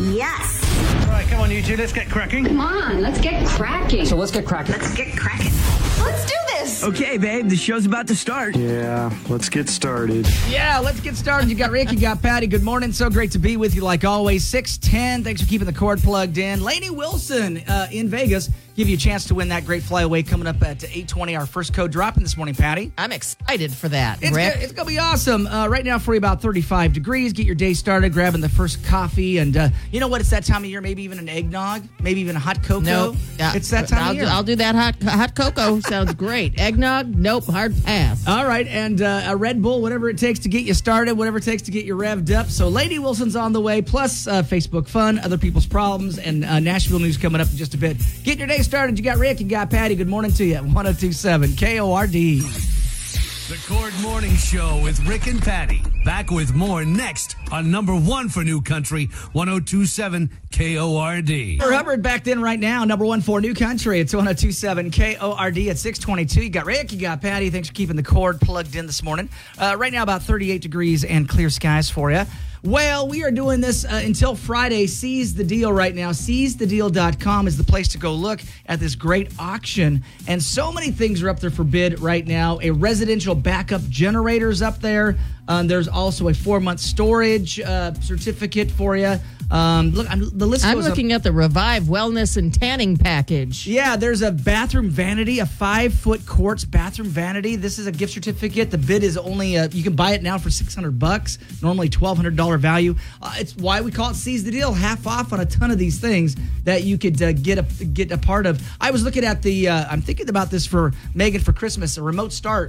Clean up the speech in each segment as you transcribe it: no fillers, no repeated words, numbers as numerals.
Yes. All right, come on, you two. Let's get cracking. Come on, let's get cracking. So let's get cracking. Let's get cracking. Let's do this. Okay, babe, the show's about to start. Yeah, let's get started. Yeah, let's get started. You got Rick, you got Patty. Good morning. So great to be with you like always. 6:10. Thanks for keeping the cord plugged in. Lainey Wilson in Vegas. Give you a chance to win that great flyaway coming up at 8:20. Our first code dropping this morning, Patty. I'm excited for that, It's Rick. going to be awesome. Right now for you about 35 degrees. Get your day started grabbing the first coffee. And you know what? It's that time of year. Maybe even an eggnog. Maybe even a hot cocoa. Nope. It's that time of year. I'll do that hot cocoa. Sounds great. Eggnog? Nope. Hard pass. All right, and a Red Bull, whatever it takes to get you started, whatever it takes to get you revved up. So Lady Wilson's on the way, plus Facebook fun, other people's problems, and Nashville news coming up in just a bit. Get your day started. You got Rick, you got Patty. Good morning to you. 1027 KORD. The Cord Morning Show with Rick and Patty. Back with more next on number one for New Country, 1027 KORD. Hubbard back then right now, number one for New Country. It's 1027 KORD at 622. You got Rick, you got Patty. Thanks for keeping the cord plugged in this morning. Right now about 38 degrees and clear skies for you. Well, we are doing this until Friday. Seize the deal right now. SeizeTheDeal.com is the place to go look at this great auction. And so many things are up there for bid right now. A residential backup generator is up there. There's also a 4-month storage certificate for you. Look, the list goes I'm looking at the Revive Wellness and Tanning Package. Yeah, there's a bathroom vanity, a 5-foot quartz bathroom vanity. This is a gift certificate. The bid is only, you can buy it now for $600, normally $1,200 value. It's why we call it Seize the Deal, half off on a ton of these things that you could get a part of. I was looking at I'm thinking about this for Megan for Christmas, a remote start.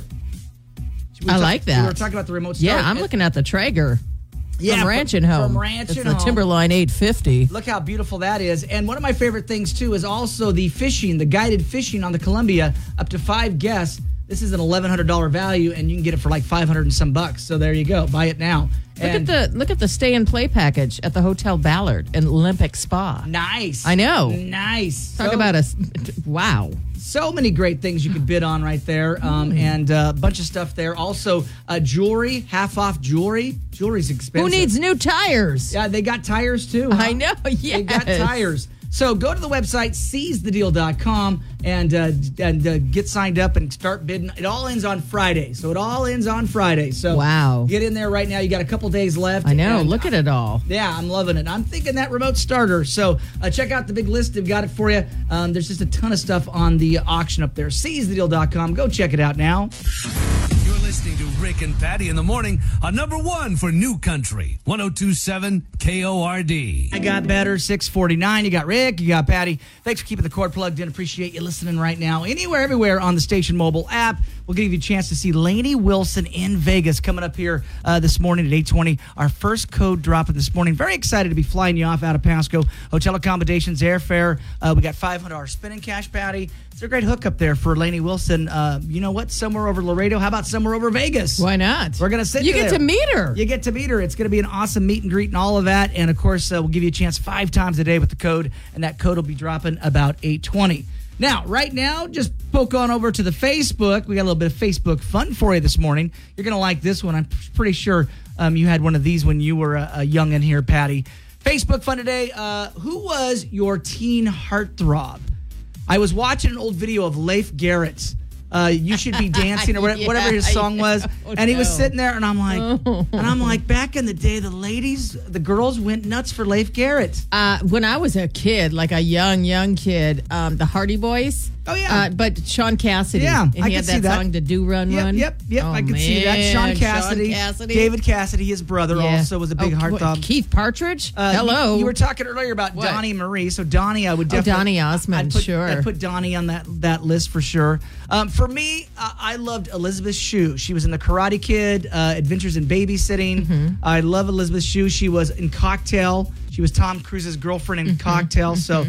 I like that. We were talking about the remote start. Yeah, I'm looking at the Traeger. Yeah, from Ranch and Home. From Ranch it's and the Home. Timberline 850. Look how beautiful that is. And one of my favorite things, too, is also the fishing, the guided fishing on the Columbia, up to 5 guests. This is an $1,100 value, and you can get it for like $500 and some bucks. So there you go. Buy it now. Look at the stay and play package at the Hotel Ballard in Olympic Spa. Nice. I know. Nice. Talk about wow. So many great things you could bid on right there, and a bunch of stuff there. Also, jewelry, half off jewelry. Jewelry's expensive. Who needs new tires? Yeah, they got tires too. Huh? I know, yes. They got tires. So go to the website, SeizeTheDeal.com, and get signed up and start bidding. It all ends on Friday. So wow. Get in there right now. You got a couple days left. I know. Look at it all. Yeah, I'm loving it. I'm thinking that remote starter. So check out the big list. They've got it for you. There's just a ton of stuff on the auction up there. SeizeTheDeal.com. Go check it out now. You're listening to Rick and Patty in the morning on number one for New Country, 1027 KORD. I got better, 649. You got Rick, you got Patty. Thanks for keeping the cord plugged in. Appreciate you listening right now. Anywhere, everywhere on the station mobile app. We'll give you a chance to see Lainey Wilson in Vegas coming up here this morning at 8:20. Our first code dropping this morning. Very excited to be flying you off out of Pasco. Hotel accommodations, airfare. We got $500 spending cash, Patty. It's a great hookup there for Lainey Wilson. You know what? Somewhere over Laredo. How about somewhere over Vegas? Why not? We're going to sit You get there. to meet her. You get to meet her. It's going to be an awesome meet and greet and all of that. And, of course, we'll give you a chance 5 times a day with the code, and that code will be dropping about 8:20. Now, right now, just poke on over to the Facebook. We got a little bit of Facebook fun for you this morning. You're going to like this one. I'm pretty sure you had one of these when you were a youngin' here, Patty. Facebook fun today. Who was your teen heartthrob? I was watching an old video of Leif Garrett's You Should Be Dancing or whatever his song was. And he was sitting there and I'm like, back in the day, the girls went nuts for Leif Garrett. When I was a kid, like a young kid, the Hardy Boys. Oh, yeah. But Sean Cassidy. Yeah, and I he could had see that that. song, the Do Run Run. Yep. Oh, I can see that. Sean Cassidy. David Cassidy, his brother, also was a big heartthrob. Keith Partridge? Hello. You were talking earlier about What? Donnie Marie. So Donnie, I would definitely. Donnie Osmond, sure. I'd put Donnie on that list for sure. For me, I loved Elizabeth Shue. She was in The Karate Kid, Adventures in Babysitting. Mm-hmm. I love Elizabeth Shue. She was in Cocktail. She was Tom Cruise's girlfriend in Cocktail. So,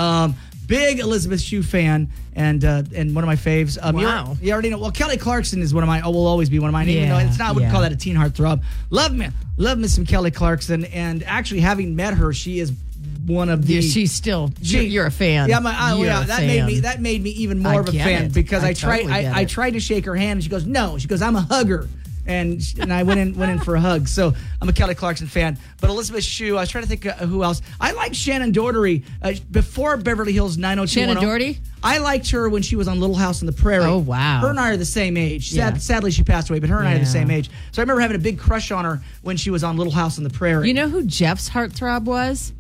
big Elizabeth Shue fan and one of my faves. Wow. You already know. Well, Kelly Clarkson is one of mine. Will always be one of mine. Even though it's not, I wouldn't call that a teen heartthrob. Love me some Kelly Clarkson. And actually, having met her, she is one of the. Yeah, she's still. You're a fan. Yeah, that made me even more of a fan because I tried to shake her hand and she goes, no. She goes, I'm a hugger. And I went in for a hug. So I'm a Kelly Clarkson fan. But Elizabeth Shue, I was trying to think who else. I like Shannon Doherty before Beverly Hills 90210. Shannon Doherty? I liked her when she was on Little House on the Prairie. Oh, wow. Her and I are the same age. Yeah. Sadly, she passed away, but her and I are the Yeah. same age. So I remember having a big crush on her when she was on Little House on the Prairie. You know who Jeff's heartthrob was?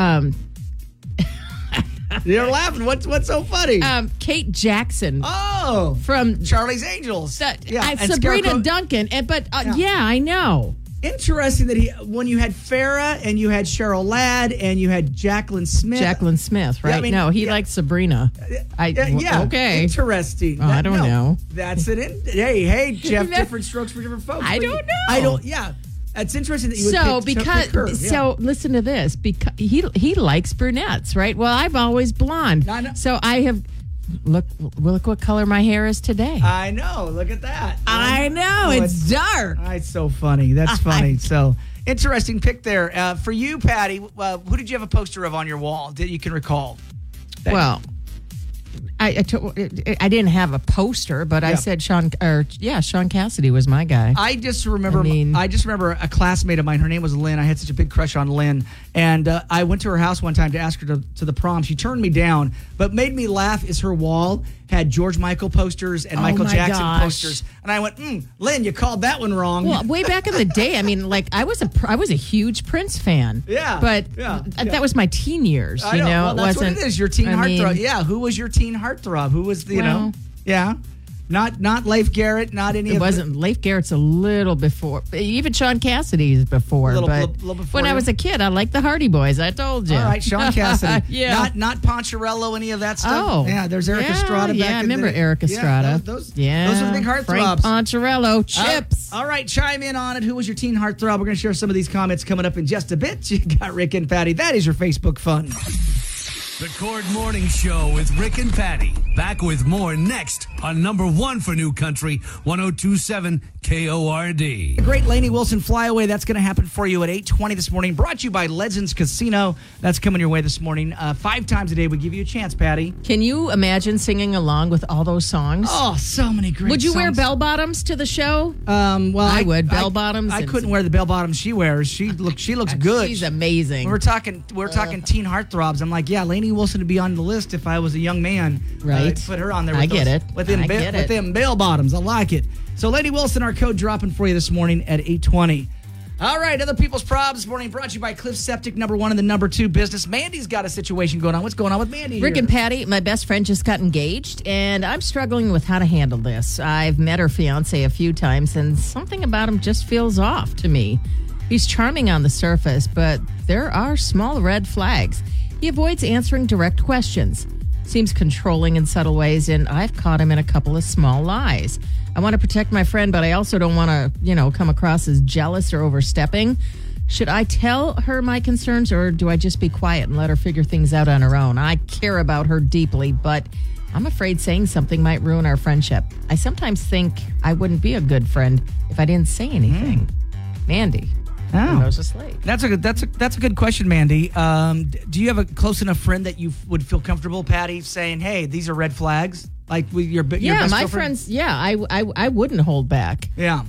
You're laughing. What's so funny? Kate Jackson. Oh, from Charlie's Angels. and and Sabrina Scarecrow. Duncan. Yeah, I know. Interesting that when you had Farrah and you had Cheryl Ladd and you had Jacqueline Smith. Jacqueline Smith, right? Yeah, I mean, no, he yeah. liked Sabrina. Yeah. Okay. Interesting. I don't know. That's it. Hey, Jeff. Different strokes for different folks. I But don't know. Yeah. It's interesting that you would pick her. Yeah. So listen to this, because he likes brunettes, right? Well, I've always blonde. I know. So I have look what color my hair is today. I know. Look at that. I know. Oh, It's dark. It's so funny. That's funny. So interesting pick there. For you, Patty, who did you have a poster of on your wall that you can recall? Well, I didn't have a poster, but I said Sean Cassidy was my guy. I just remember a classmate of mine. Her name was Lynn. I had such a big crush on Lynn, and I went to her house one time to ask her to the prom. She turned me down, but made me laugh is her wall had George Michael posters and Michael my Jackson gosh. posters, and I went, Lynn, you called that one wrong. Well, way back in the day, I mean, like I was a huge Prince fan. Yeah, but yeah. that was my teen years. I You know, well, that's it wasn't. what it is. Your teen I mean, heartthrob. Yeah, who was your teen heartthrob? Who was Not Leif Garrett, not any It of wasn't. Leif Garrett's a little before. Even Sean Cassidy's before. Little but before when I you? was a kid, I liked the Hardy Boys. I told you. All right, Sean Cassidy. Yeah. Not Poncherello, any of that stuff. Oh. Yeah, there's Eric Yeah, Estrada back yeah, I in remember the, Eric Estrada. Those Yeah. are the big heartthrobs. Frank Poncherello, Chips. All right, chime in on it. Who was your teen heartthrob? We're going to share some of these comments coming up in just a bit. You got Rick and Patty. That is your Facebook fun. The Cord Morning Show with Rick and Patty. Back with more next on number one for New Country, 102.7 KORD. The great Lainey Wilson flyaway. That's going to happen for you at 8:20 this morning. Brought to you by Legends Casino. That's coming your way this morning. 5 times a day we give you a chance, Patty. Can you imagine singing along with all those songs? Oh, so many great Would you wear songs. bell bottoms to the show? Well, I would. Bell bottoms. I and- couldn't wear the bell bottoms she wears. She looks good. She's amazing. We're talking teen heartthrobs. I'm like, yeah, Lainey Wilson would be on the list if I was a young man. Right. Put her on there. With I get it. With them, I get with it. them bell bottoms. I like it. So, Lainey Wilson, our code dropping for you this morning at 8:20. All right, other people's problems this morning brought to you by Cliff Septic, number 1 and the number 2 business. Mandy's got a situation going on. What's going on with Mandy Rick here? and Patty, my best friend just got engaged, and I'm struggling with how to handle this. I've met her fiance a few times, and something about him just feels off to me. He's charming on the surface, but there are small red flags. He avoids answering direct questions, seems controlling in subtle ways, and I've caught him in a couple of small lies. I want to protect my friend, but I also don't want to, come across as jealous or overstepping. Should I tell her my concerns, or do I just be quiet and let her figure things out on her own? I care about her deeply, but I'm afraid saying something might ruin our friendship. I sometimes think I wouldn't be a good friend if I didn't say anything. Mandy. Oh. Moses Slade. That's a good question, Mandy. Do you have a close enough friend that you would feel comfortable, Patty, saying, "Hey, these are red flags"? Like with your best Yeah, my girlfriend? friends. Yeah, I wouldn't hold back. Yeah.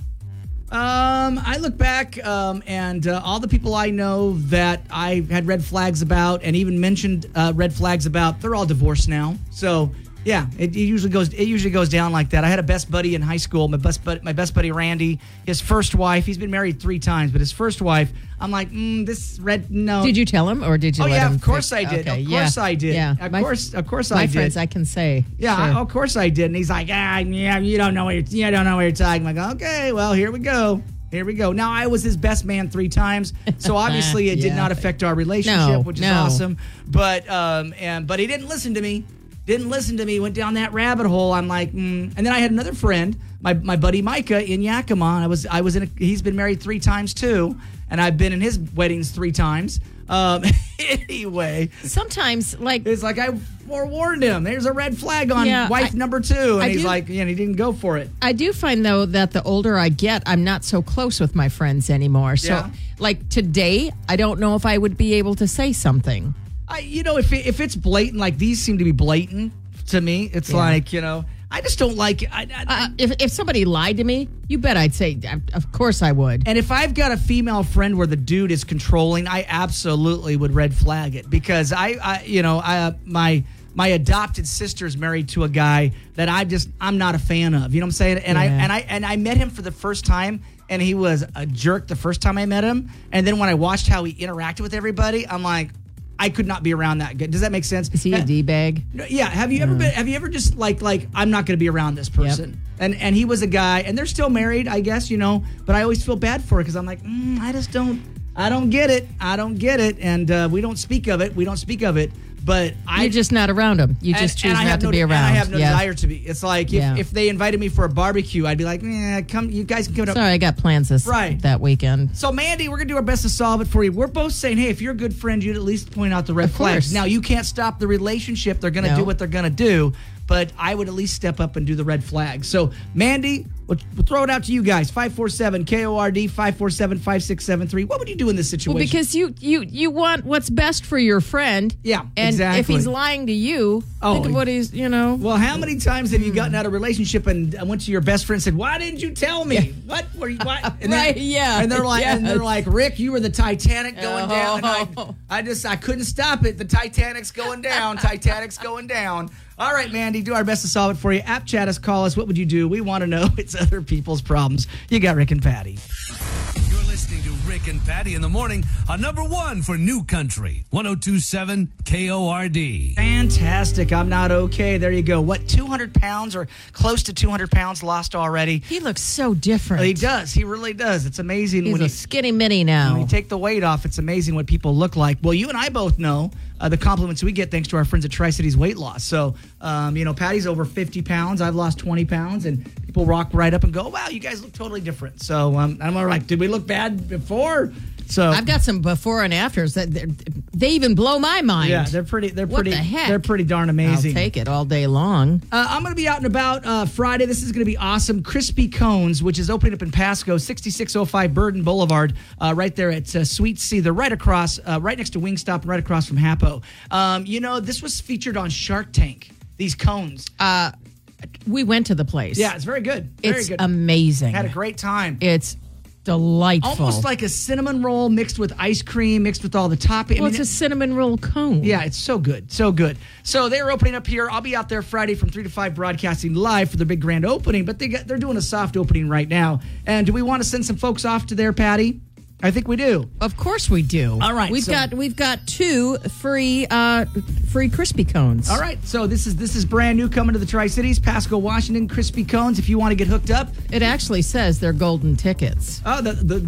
I look back and all the people I know that I had red flags about and even mentioned red flags about, they're all divorced now. So yeah, it usually goes down like that. I had a best buddy in high school, my best buddy Randy. His first wife, he's been married 3 times, but his first wife, I'm like, no. Did you tell him, or did you? Oh let yeah, him of course think- I did. Okay, Of course I did. Yeah, Of course I my did. friends, I can say. Yeah, sure. of course I did. And he's like, you don't know what you're talking about. I go, okay, well, here we go. Now, I was his best man 3 times, so obviously it did Yeah. not affect our relationship, No, which is no. awesome. But he didn't listen to me. Went down that rabbit hole. I'm like, And then I had another friend, my buddy Micah in Yakima. He's been married 3 times too, and I've been in his weddings 3 times. Anyway, Sometimes, like, it's like I forewarned him. There's a red flag on Yeah, wife number 2, and he's do- like, he didn't go for it. I do find, though, that the older I get, I'm not so close with my friends anymore. So, Yeah. like, today, I don't know if I would be able to say something. If it's blatant, like these seem to be blatant to me. It's like, I just don't like it. If somebody lied to me, you bet I'd say, of course I would. And if I've got a female friend where the dude is controlling, I absolutely would red flag it because my adopted sister's married to a guy that I'm not a fan of. You know what I'm saying? And I met him for the first time, and he was a jerk the first time I met him. And then when I watched how he interacted with everybody, I'm like, I could not be around that good. Does that make sense? Is he a D-bag? Yeah. Have you ever just like I'm not going to be around this person? Yep. And he was a guy, and they're still married, I guess, but I always feel bad for it because I'm like, I don't get it. And we don't speak of it. But you're just not around them. You just choose not to be around. And I have no desire to be. It's like if they invited me for a barbecue, I'd be like, come, you guys can come up. Sorry, I got plans that weekend. So, Mandy, we're going to do our best to solve it for you. We're both saying, hey, if you're a good friend, you'd at least point out the red flags. Now, you can't stop the relationship. They're going to do what they're going to do. But I would at least step up and do the red flag. So, Mandy, we'll throw it out to you guys. 547-KORD, 547-5673. What would you do in this situation? Well, because you want what's best for your friend. Yeah, and exactly. If he's lying to you, think of what he's, Well, how many times have you gotten out of a relationship and went to your best friend and said, why didn't you tell me? Yeah. What were you, what? And right, And they're like, Rick, you were the Titanic going down. And I couldn't stop it. The Titanic's going down. Titanic's going down. All right, Mandy, do our best to solve it for you. App chat us, call us. What would you do? We want to know. It's other people's problems. You got Rick and Patty. You're listening to Rick and Patty in the morning on number one for New Country, 102.7 KORD. Fantastic. I'm not okay. There you go. What, 200 pounds or close to 200 pounds lost already? He looks so different. He does. He really does. It's amazing. He's a skinny mini now. When you take the weight off, it's amazing what people look like. Well, you and I both know the compliments we get thanks to our friends at Tri-Cities Weight Loss. So, Patty's over 50 pounds. I've lost 20 pounds, and people rock right up and go, wow, you guys look totally different. So I'm like, did we look bad before? So I've got some before and afters that they even blow my mind. Yeah, they're pretty. What the heck? They're pretty darn amazing. I'll take it all day long. I'm going to be out and about Friday. This is going to be awesome. Crispy Cones, which is opening up in Pasco, 6605 Burden Boulevard, right there at Sweet Sea. They're right across, right next to Wingstop, and right across from Hapo. This was featured on Shark Tank. These cones. We went to the place. Yeah, it's very good. It's amazing. Had a great time. It's delightful. Almost like a cinnamon roll mixed with ice cream, mixed with all the topping. Well, it's a cinnamon roll cone. Yeah, it's so good. So good. So they're opening up here. I'll be out there Friday from 3 to 5 broadcasting live for the big grand opening, but they're doing a soft opening right now. And do we want to send some folks off to there, Patty? I think we do. Of course we do. All right. We've got 2 free crispy cones. All right. So this is brand new coming to the Tri-Cities, Pasco, Washington, crispy cones. If you want to get hooked up, it actually says they're golden tickets. Oh,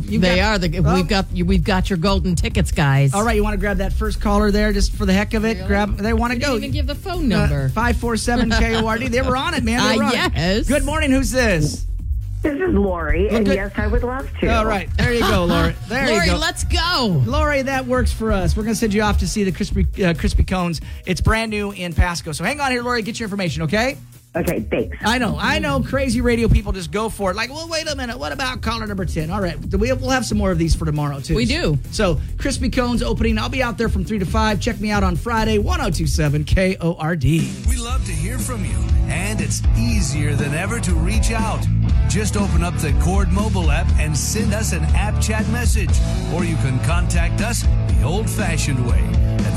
we've got your golden tickets, guys. All right. You want to grab that first caller there just for the heck of it? Really? They want to go. Even give the phone number. 547-KORD. They were on it, man. They were on yes. it. Good morning. Who's this? This is Lori, and yes, I would love to. All right. There you go, Lori. Lori, let's go. Lori, that works for us. We're going to send you off to see the crispy cones. It's brand new in Pasco. So hang on here, Lori. Get your information, okay? Okay, thanks. I know. Crazy radio people just go for it. Like, well, wait a minute. What about caller number 10? All right. We'll have some more of these for tomorrow, too. We do. So, Crispy Cones opening. I'll be out there from 3 to 5. Check me out on Friday, 102.7 KORD. We love to hear from you, and it's easier than ever to reach out. Just open up the Cord mobile app and send us an app chat message. Or you can contact us the old-fashioned way at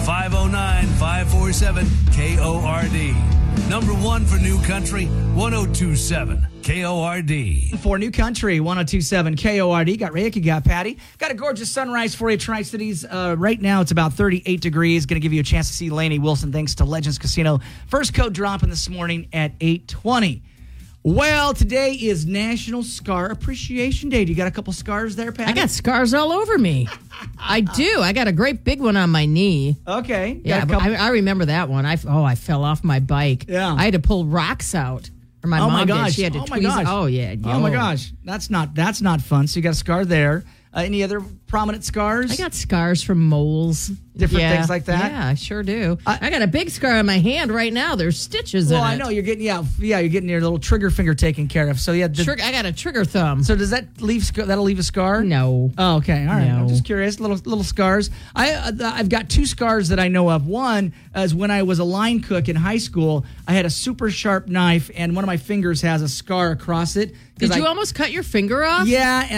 509-547-KORD. Number one for New Country, 102.7 KORD. For New Country, 102.7 KORD. Got Rick, you got Patty. Got a gorgeous sunrise for you, Tri-Cities. Right now, it's about 38 degrees. Going to give you a chance to see Lainey Wilson thanks to Legends Casino. First code dropping this morning at 8:20. Well, today is National Scar Appreciation Day. Do you got a couple scars there, Patty? I got scars all over me. I do. I got a great big one on my knee. Okay. Yeah, I remember that one. I fell off my bike. Yeah. I had to pull rocks out. Or my mom did. She had to tweeze. My gosh. Oh, yeah. Oh, my gosh. That's not fun. So you got a scar there. Any other prominent scars? I got scars from moles. Different things like that? Yeah, I sure do. I got a big scar on my hand right now. There's stitches in it. Well, I know you're getting you're getting your little trigger finger taken care of. So yeah, I got a trigger thumb. So does that that'll leave a scar? No. Oh, okay. All right. No. I'm just curious. Little scars. I've got 2 scars that I know of. One is when I was a line cook in high school. I had a super sharp knife, and one of my fingers has a scar across it. Did you almost cut your finger off? Yeah,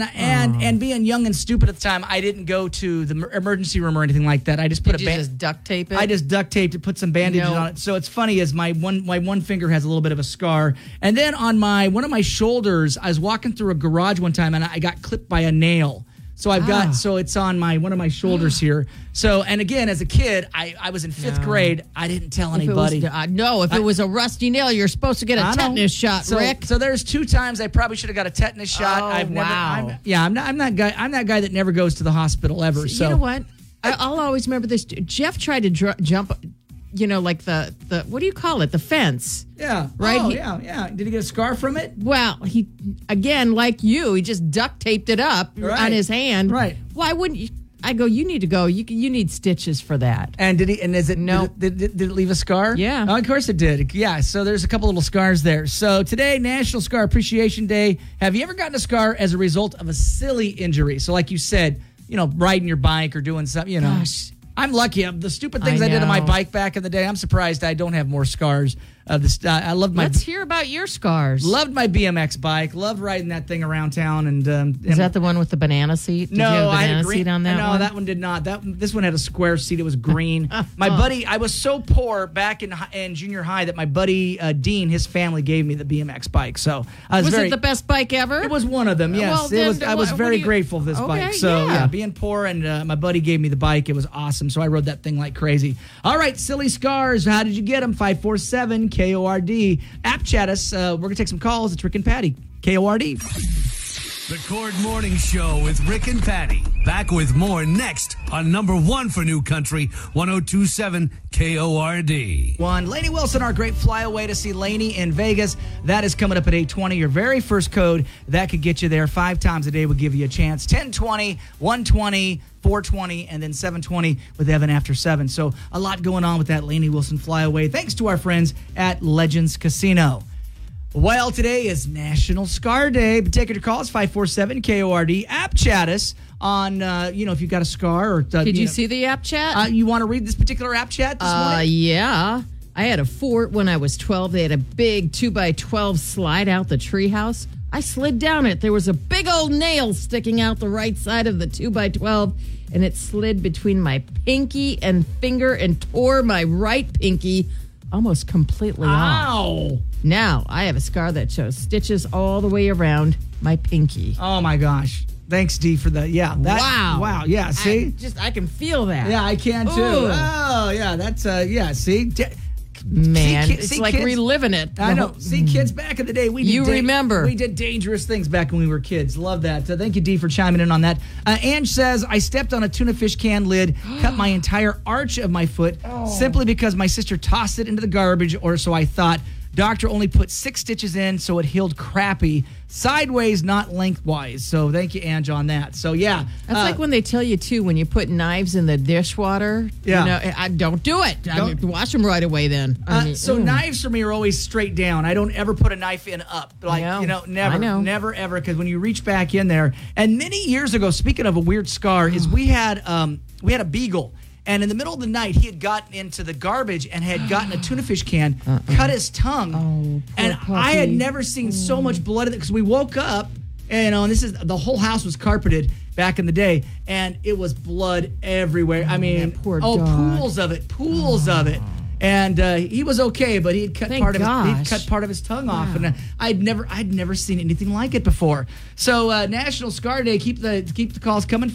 and being young and stupid at the time, I didn't go to the emergency room or anything like that. I just put just duct tape it? I just duct taped it, put some bandages on it. So it's funny is my one finger has a little bit of a scar, and then on one of my shoulders, I was walking through a garage one time and I got clipped by a nail. So so it's on one of my shoulders here. So, and again, as a kid, I was in 5th grade. I didn't tell anybody. If it was a rusty nail, you're supposed to get a tetanus shot, Rick. So there's 2 times I probably should have got a tetanus shot. Oh, wow. I'm that guy. I'm that guy that never goes to the hospital ever. So you know what? I'll always remember this. Jeff tried to jump, like the what do you call it? The fence. Yeah. Right? Oh, yeah. Did he get a scar from it? Well, he, again, like you, he just duct taped it up on his hand. Right. Why wouldn't you? I go, you need to go. You need stitches for that. And did he? And is it? No. Did it leave a scar? Yeah. Oh, of course it did. Yeah. So there's a couple little scars there. So today, National Scar Appreciation Day. Have you ever gotten a scar as a result of a silly injury? So like you said, riding your bike or doing something. Gosh. I'm lucky. The stupid things I did on my bike back in the day, I'm surprised I don't have more scars. I loved my. Let's hear about your scars. Loved my BMX bike. Loved riding that thing around town. And is that the one with the banana seat? Did you have a banana seat on that one? No, that one did not. This one had a square seat. It was green. My buddy, I was so poor back in junior high that my buddy Dean, his family gave me the BMX bike. So I was it the best bike ever? It was one of them. Yes, well, I was very grateful for this bike. So yeah, being poor and my buddy gave me the bike. It was awesome. So I rode that thing like crazy. All right, silly scars. How did you get them? 547 KORD. App chat us. We're going to take some calls. It's Rick and Patty. KORD. The Cord Morning Show with Rick and Patty. Back with more next on number 1 for New Country, 102.7 KORD. Lainey Wilson, our great flyaway to see Lainey in Vegas. That is coming up at 8:20. Your very first code that could get you there 5 times a day will give you a chance. 10:20, 1:20, 4:20, and then 7:20 with Evan after 7. So a lot going on with that Lainey Wilson flyaway. Thanks to our friends at Legends Casino. Well, today is National Scar Day. But take your calls, 547 KORD. App chat us on, if you've got a scar. Or Did you see the app chat? You want to read this particular app chat this morning? Yeah. I had a fort when I was 12. They had a big 2x12 slide out the treehouse. I slid down it. There was a big old nail sticking out the right side of the 2x12, and it slid between my pinky and finger and tore my right pinky almost completely off. Ow! Now, I have a scar that shows stitches all the way around my pinky. Oh, my gosh. Thanks, Dee, for the, wow. Wow, yeah, see? I can feel that. Yeah, I can, too. Ooh. Oh, yeah, that's, see? Man, it's see, like kids, reliving it. I know. See, kids, back in the day, we did dangerous things back when we were kids. Love that. Thank you, Dee, for chiming in on that. Ange says, I stepped on a tuna fish can lid, cut my entire arch of my foot simply because my sister tossed it into the garbage, or so I thought. Doctor only put 6 stitches in, so it healed crappy. Sideways, not lengthwise. So thank you, Ange, on that. So, yeah. That's like when they tell you, too, when you put knives in the dishwater. Yeah. I don't do it. Wash them right away then. Knives for me are always straight down. I don't ever put a knife in up. Never, ever. Because when you reach back in there. And many years ago, speaking of a weird scar, is we had a beagle. And in the middle of the night, he had gotten into the garbage and had gotten a tuna fish can, cut his tongue. And puppy. I had never seen so much blood because we woke up, and the whole house was carpeted back in the day, and it was blood everywhere. I mean, poor dog. pools of it. And he was okay, but he had cut part of his tongue off, and I'd never seen anything like it before. So National Scar Day, keep the calls coming,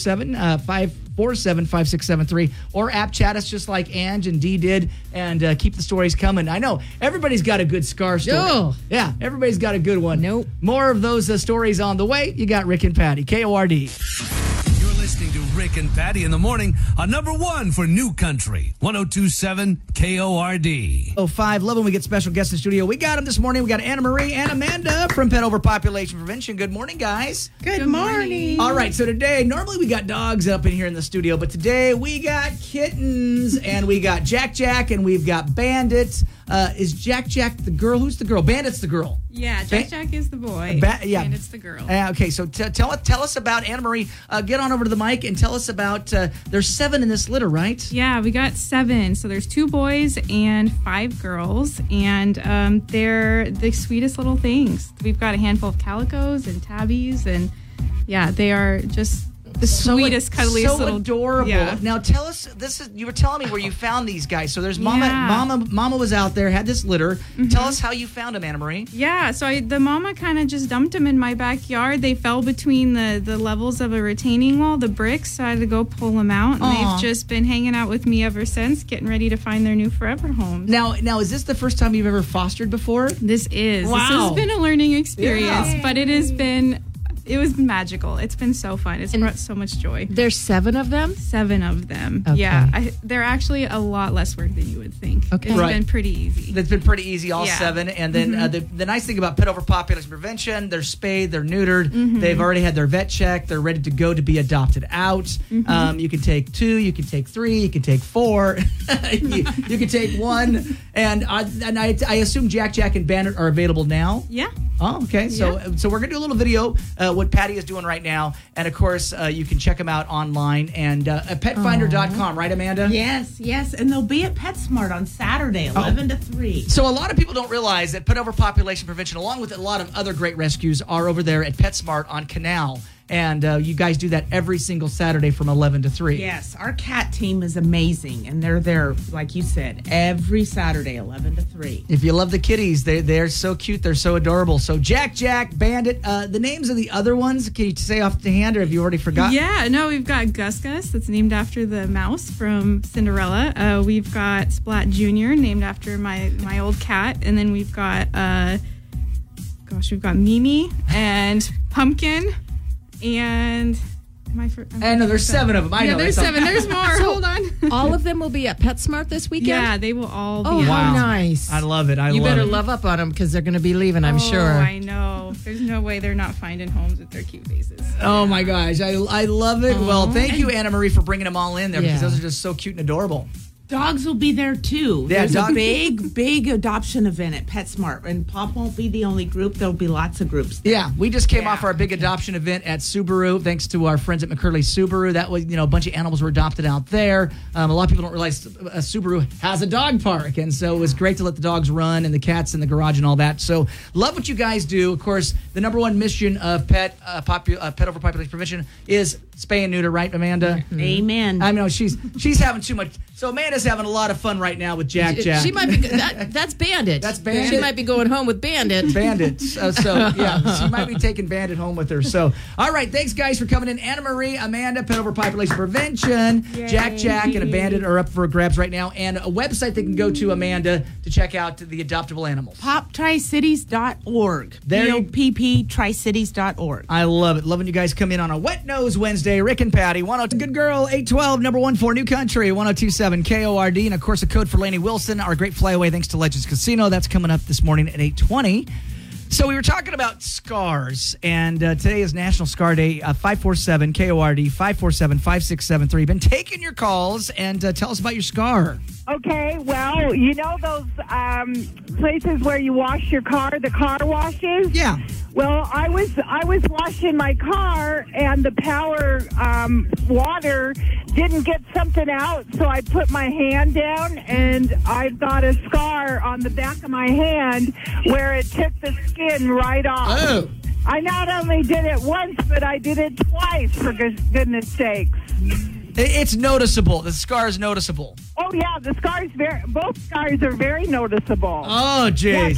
547-567-3673, or app chat us just like Ange and Dee did, and keep the stories coming. I know everybody's got a good scar story. Oh. Yeah, everybody's got a good one. Nope. More of those stories on the way. You got Rick and Patty, KORD. You're listening to Rick and Patty in the morning on number one for New Country, 102.7 KORD. 05, love when we get special guests in the studio. We got them this morning. We got Anna Marie and Amanda from Pet Overpopulation Prevention. Good morning, guys. Good morning. All right, so today, normally we got dogs up in here in the studio, but today we got kittens, and we got Jack, and we've got Bandit. Is Jack the girl? Who's the girl? Bandit's the girl. Yeah, Jack is the boy. And it's the girl. Okay, so tell us about Anna Marie. Get on over to the mic and tell us about. There's 7 in this litter, right? Yeah, we got 7. So there's 2 boys and 5 girls, and they're the sweetest little things. We've got a handful of calicos and tabbies, and yeah, they are just the sweetest, cuddliest little. So adorable. Yeah. Now tell us, you were telling me where you found these guys. So there's Mama was out there, had this litter. Mm-hmm. Tell us how you found them, Anna Marie. Yeah, so the mama kind of just dumped them in my backyard. They fell between the levels of a retaining wall, the bricks, so I had to go pull them out. And they've just been hanging out with me ever since, getting ready to find their new forever homes. Now, is this the first time you've ever fostered before? This is. Wow. This has been a learning experience, but it has been... It was magical. It's been so fun. It's brought so much joy. There's 7 of them? 7 of them. Okay. Yeah. They're actually a lot less work than you would think. Okay. It's been pretty easy. It's been pretty easy, all 7. And then Mm-hmm. the nice thing about Pet Overpopulation Prevention, they're spayed, they're neutered. Mm-hmm. They've already had their vet check. They're ready to go to be adopted out. Mm-hmm. You can take 2, you can take 3, you can take 4, you can take 1. And I assume Jack and Bandit are available now? Yeah. Oh, okay. So we're going to do a little video, what Patty is doing right now. And, of course, you can check them out online and at petfinder.com, right, Amanda? Yes. And they'll be at PetSmart on Saturday, 11 to 3. So a lot of people don't realize that Pet Overpopulation Prevention, along with a lot of other great rescues, are over there at PetSmart on Canal. And you guys do that every single Saturday from 11 to 3. Yes, our cat team is amazing, and they're there, like you said, every Saturday, 11 to 3. If you love the kitties, they're so cute, they're so adorable. So Jack, Bandit, the names of the other ones, can you say off the hand, or have you already forgotten? Yeah, no, we've got Gus, that's named after the mouse from Cinderella. We've got Splat Jr., named after my old cat. And then we've got, we've got Mimi and Pumpkin. And there's 7 of them. I know. There's 7. There's more. Hold on. All of them will be at PetSmart this weekend? Yeah, they will all be. Oh, how nice. I love it. You better love up on them because they're going to be leaving, I'm sure. I know. There's no way they're not finding homes with their cute faces. Oh, my gosh. I love it. Well, thank you, Anna Marie, for bringing them all in there because those are just so cute and adorable. Dogs will be there, too. Yeah, There's a big adoption event at PetSmart, and Pop won't be the only group. There'll be lots of groups there. Yeah, we just came off our big adoption event at Subaru, thanks to our friends at McCurley Subaru. That was, a bunch of animals were adopted out there. A lot of people don't realize Subaru has a dog park, and so it was great to let the dogs run and the cats in the garage and all that. So love what you guys do. Of course, the number one mission of Pet Overpopulation Prevention is spay and neuter, right, Amanda? Mm-hmm. Amen. I know she's having too much. So Amanda's having a lot of fun right now with Jack. She might be. That's Bandit. That's Bandit. She might be going home with Bandit. She might be taking Bandit home with her. So, all right, thanks guys for coming in. Anna Marie, Amanda, Pet Overpopulation Prevention, Yay. Jack, and a Bandit are up for grabs right now, and a website they can go to, Amanda, to check out the adoptable animals. PopTriCities.org. POPP TriCities.org. I love it. Loving you guys come in on a Wet Nose Wednesday. Rick and Patty, 102 Good Girl, 812, number 1 for New Country, 1027 KORD, and of course a code for Lainey Wilson, our great flyaway thanks to Legends Casino. That's coming up this morning at 8:20. So we were talking about scars, and today is National Scar Day. 547 KORD, 547-5673. Been taking your calls, and tell us about your scar. Okay, well, you know those places where you wash your car, the car washes? Yeah. Well, I was washing my car, and the power water didn't get something out, so I put my hand down, and I've got a scar on the back of my hand where it took the skin right off. Oh. I not only did it once, but I did it twice, for goodness sakes. It's noticeable. The scar is noticeable. Oh yeah, both scars are very noticeable. Oh jeez.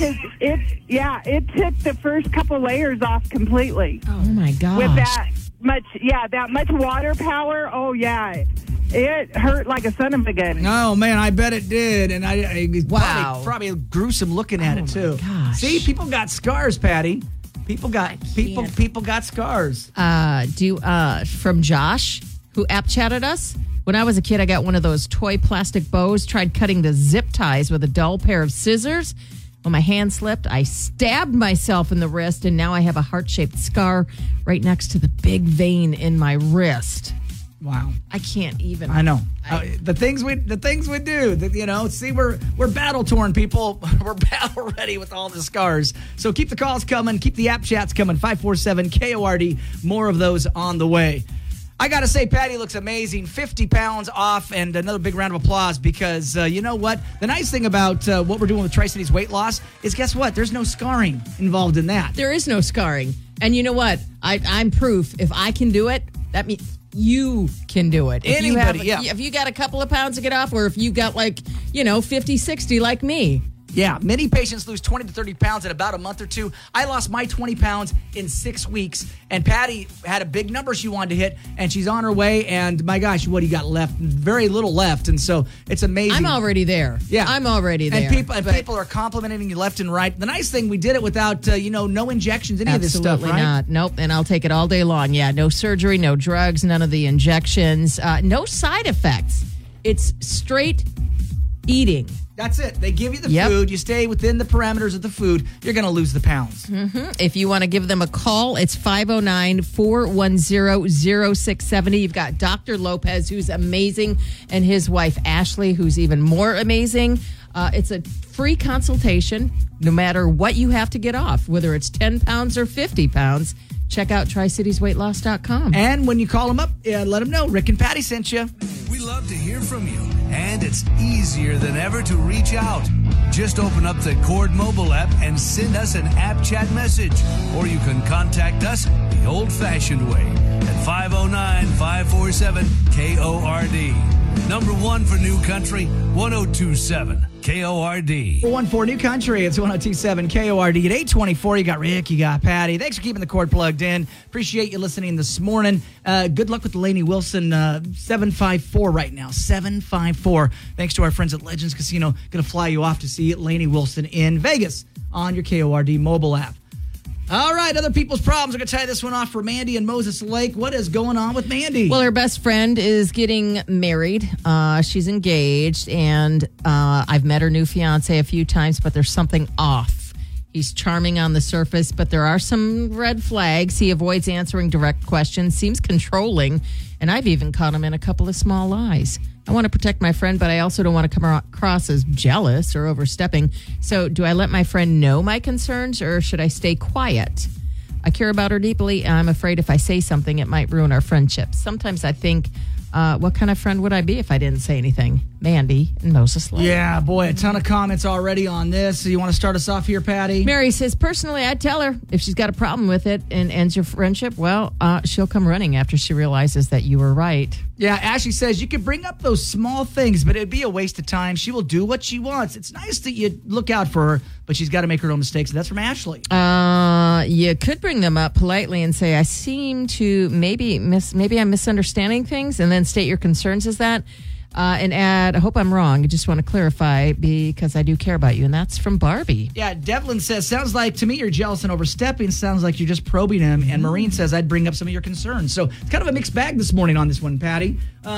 It took the first couple layers off completely. Oh my gosh. With that much water power. Oh yeah. It hurt like a son of a gun. Oh man, I bet it did, and Wow. probably gruesome looking at it too. Gosh. See, people got scars, Patty. People got scars. From Josh. who app chatted us. When I was a kid, I got one of those toy plastic bows, tried cutting the zip ties with a dull pair of scissors. When my hand slipped, I stabbed myself in the wrist, and now I have a heart-shaped scar right next to the big vein in my wrist. Wow. I can't even. I know. The things we do, see, we're battle torn, people. We're battle ready with all the scars. So keep the calls coming. Keep the app chats coming. 547-KORD. More of those on the way. I got to say, Patty looks amazing. 50 pounds off, and another big round of applause because you know what? The nice thing about what we're doing with Tri-Cities weight loss is guess what? There's no scarring involved in that. There is no scarring. And you know what? I'm proof. If I can do it, that means you can do it. If if you got a couple of pounds to get off, or if you got 50, 60 like me. Yeah, many patients lose 20 to 30 pounds in about a month or two. I lost my 20 pounds in 6 weeks, and Patty had a big number she wanted to hit, and she's on her way, and my gosh, what do you got left? Very little left, and so it's amazing. I'm already there. Yeah. I'm already there. And people are complimenting you left and right. The nice thing, we did it without, no injections, any of this stuff, right? Absolutely not. Nope, and I'll take it all day long. Yeah, no surgery, no drugs, none of the injections, no side effects. It's straight eating. That's it. They give you the food. You stay within the parameters of the food. You're going to lose the pounds. Mm-hmm. If you want to give them a call, it's 509-410-0670. You've got Dr. Lopez, who's amazing, and his wife, Ashley, who's even more amazing. It's a free consultation, no matter what you have to get off, whether it's 10 pounds or 50 pounds. Check out TriCitiesWeightLoss.com. And when you call them up, let them know Rick and Patty sent you. We love to hear from you, and it's easier than ever to reach out. Just open up the Cord mobile app and send us an app chat message, or you can contact us the old-fashioned way at 509-547-KORD. Number one for New Country, 1027 KORD. 414 New Country, it's 1027 KORD. At 824, you got Rick, you got Patty. Thanks for keeping the cord plugged in. Appreciate you listening this morning. Good luck with Lainey Wilson, 754 right now, 754. Thanks to our friends at Legends Casino. Going to fly you off to see Lainey Wilson in Vegas on your KORD mobile app. All right, other people's problems. I'm going to tie this one off for Mandy and Moses Lake. What is going on with Mandy? Well, her best friend is getting married. She's engaged, and I've met her new fiance a few times, but there's something off. He's charming on the surface, but there are some red flags. He avoids answering direct questions, seems controlling, and I've even caught him in a couple of small lies. I want to protect my friend, but I also don't want to come across as jealous or overstepping. So do I let my friend know my concerns, or should I stay quiet? I care about her deeply, and I'm afraid if I say something, it might ruin our friendship. Sometimes I think, what kind of friend would I be if I didn't say anything? Mandy and Moses Lake. Yeah, boy, a ton of comments already on this. So you want to start us off here, Patty? Mary says, personally, I'd tell her if she's got a problem with it and ends your friendship, well, she'll come running after she realizes that you were right. Yeah, Ashley says you could bring up those small things, but it'd be a waste of time. She will do what she wants. It's nice that you look out for her, but she's got to make her own mistakes. And that's from Ashley. You could bring them up politely and say, I seem to maybe I'm misunderstanding things, and then state your concerns as that. And add, I hope I'm wrong. I just want to clarify because I do care about you. And that's from Barbie. Yeah, Devlin says, sounds like to me you're jealous and overstepping. Sounds like you're just probing him. And Maureen says, I'd bring up some of your concerns. So it's kind of a mixed bag this morning on this one, Patty.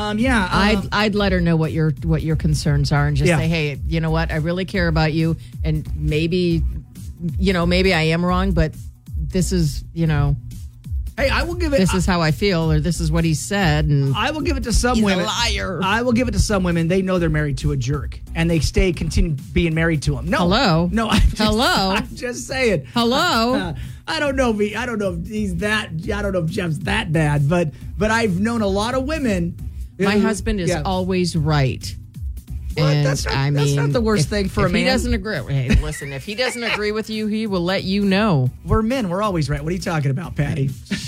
I'd let her know what your concerns are and just say, hey, you know what? I really care about you. And maybe I am wrong, but this is, hey, I will give it. This is how I feel, or this is what he said, and I will give it to some women. He's a liar. I will give it to some women. They know they're married to a jerk, and they continue being married to him. No, hello, no, I'm just saying. Hello. I don't know if he's that. I don't know if Jeff's that bad, but I've known a lot of women. My husband is always right. Well, that's not the worst thing for a man. If he doesn't agree, hey, listen, if he doesn't agree with you, he will let you know. We're men. We're always right. What are you talking about, Patty?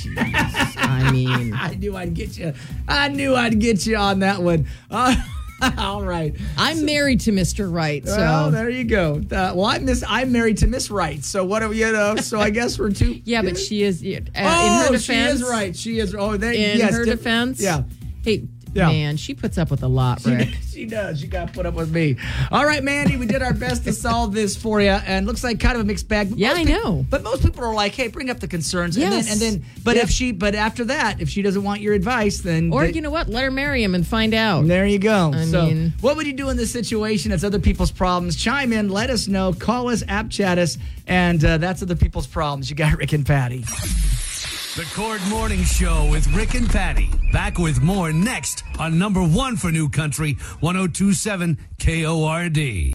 I mean. I knew I'd get you. I knew I'd get you on that one. All right. I'm married to Mr. Right. So well, there you go. I'm married to Miss Right. So what do so I guess we're two. Yeah, but she is. In her defense, she is right. She is. Oh, in her defense. Yeah. Hey. Yeah. Man, she puts up with a lot, Rick. She does. You got to put up with me. All right, Mandy, we did our best to solve this for you, and looks like kind of a mixed bag. But Yeah, I know. But most people are like, "Hey, bring up the concerns," Yes. and then. But but after that, if she doesn't want your advice, then Or you know what? Let her marry him and find out. there you go. I So, mean- what would you do in this situation? It's other people's problems. Chime in, let us know, call us, app chat us, and that's other people's problems. You got Rick and Patty. The Cord Morning Show with Rick and Patty. Back with more next on number 1 for New Country, 102.7 KORD.